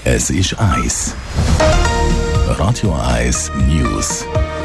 Es ist 1. Radio 1 News.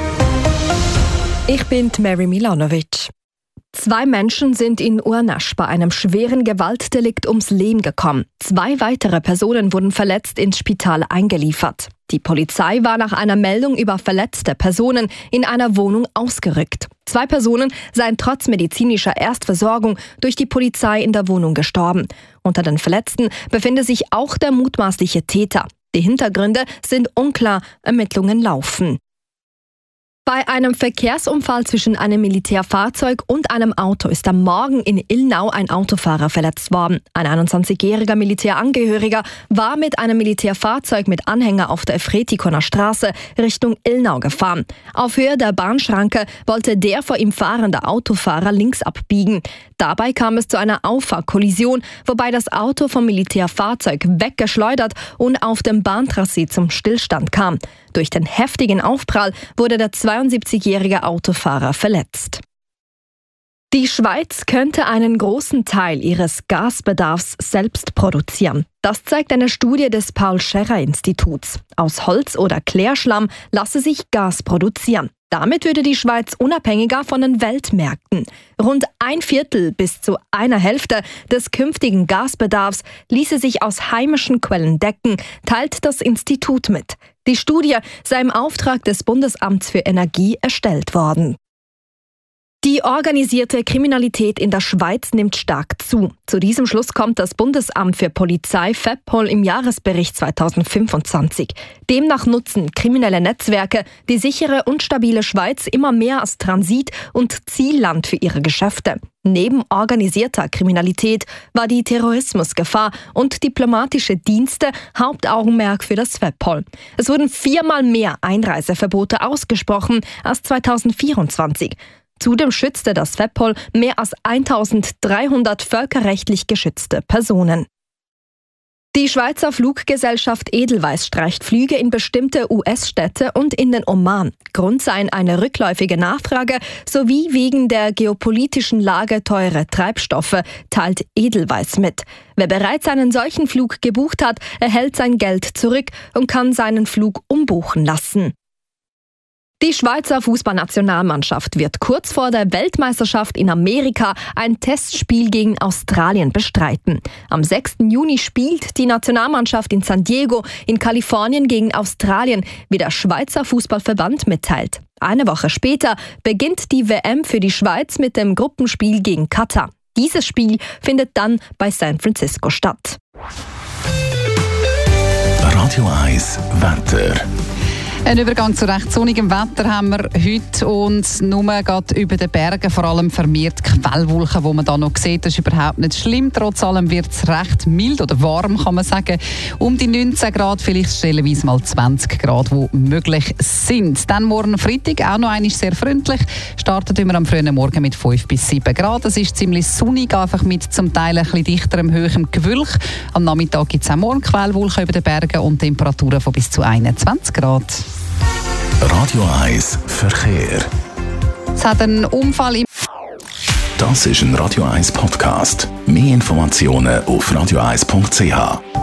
Ich bin Mary Milanovic. 2 Menschen sind in Urnasch bei einem schweren Gewaltdelikt ums Leben gekommen. 2 weitere Personen wurden verletzt ins Spital eingeliefert. Die Polizei war nach einer Meldung über verletzte Personen in einer Wohnung ausgerückt. 2 Personen seien trotz medizinischer Erstversorgung durch die Polizei in der Wohnung gestorben. Unter den Verletzten befinde sich auch der mutmaßliche Täter. Die Hintergründe sind unklar, Ermittlungen laufen. Bei einem Verkehrsunfall zwischen einem Militärfahrzeug und einem Auto ist am Morgen in Illnau ein Autofahrer verletzt worden. Ein 21-jähriger Militärangehöriger war mit einem Militärfahrzeug mit Anhänger auf der Efretikoner Straße Richtung Illnau gefahren. Auf Höhe der Bahnschranke wollte der vor ihm fahrende Autofahrer links abbiegen. Dabei kam es zu einer Auffahrkollision, wobei das Auto vom Militärfahrzeug weggeschleudert und auf dem Bahntracé zum Stillstand kam. Durch den heftigen Aufprall wurde der 72-jährige Autofahrer verletzt. Die Schweiz könnte einen großen Teil ihres Gasbedarfs selbst produzieren. Das zeigt eine Studie des Paul-Scherrer-Instituts. Aus Holz oder Klärschlamm lasse sich Gas produzieren. Damit würde die Schweiz unabhängiger von den Weltmärkten. Rund 1/4 bis zu 1/2 des künftigen Gasbedarfs ließe sich aus heimischen Quellen decken, teilt das Institut mit. Die Studie sei im Auftrag des Bundesamts für Energie erstellt worden. Die organisierte Kriminalität in der Schweiz nimmt stark zu. Zu diesem Schluss kommt das Bundesamt für Polizei FEPPOL im Jahresbericht 2025. Demnach nutzen kriminelle Netzwerke die sichere und stabile Schweiz immer mehr als Transit- und Zielland für ihre Geschäfte. Neben organisierter Kriminalität war die Terrorismusgefahr und diplomatische Dienste Hauptaugenmerk für das FEPPOL. Es wurden 4-mal mehr Einreiseverbote ausgesprochen als 2024. Zudem schützte das FEPPOL mehr als 1300 völkerrechtlich geschützte Personen. Die Schweizer Fluggesellschaft Edelweiss streicht Flüge in bestimmte US-Städte und in den Oman. Grund seien eine rückläufige Nachfrage sowie wegen der geopolitischen Lage teure Treibstoffe, teilt Edelweiss mit. Wer bereits einen solchen Flug gebucht hat, erhält sein Geld zurück und kann seinen Flug umbuchen lassen. Die Schweizer Fußballnationalmannschaft wird kurz vor der Weltmeisterschaft in Amerika ein Testspiel gegen Australien bestreiten. Am 6. Juni spielt die Nationalmannschaft in San Diego in Kalifornien gegen Australien, wie der Schweizer Fußballverband mitteilt. Eine Woche später beginnt die WM für die Schweiz mit dem Gruppenspiel gegen Katar. Dieses Spiel findet dann bei San Francisco statt. Radio 1 Wetter. Ein Übergang zu recht sonnigem Wetter haben wir heute und nur gerade über den Bergen vor allem vermehrt Quellwolken, die man da noch sieht. Das ist überhaupt nicht schlimm. Trotz allem wird es recht mild oder warm, kann man sagen. Um die 19 Grad, vielleicht stellenweise mal 20 Grad, die möglich sind. Dann morgen Freitag, auch noch einmal sehr freundlich. Startet immer am frühen Morgen mit 5 bis 7 Grad. Es ist ziemlich sonnig, einfach mit zum Teil ein bisschen dichterem, höherem Gewölk. Am Nachmittag gibt es auch morgen Quellwolken über den Bergen und Temperaturen von bis zu 21 Grad. Radio 1 Verkehr. Es hat einen Unfall im... Das ist ein Radio 1 Podcast. Mehr Informationen auf radio1.ch.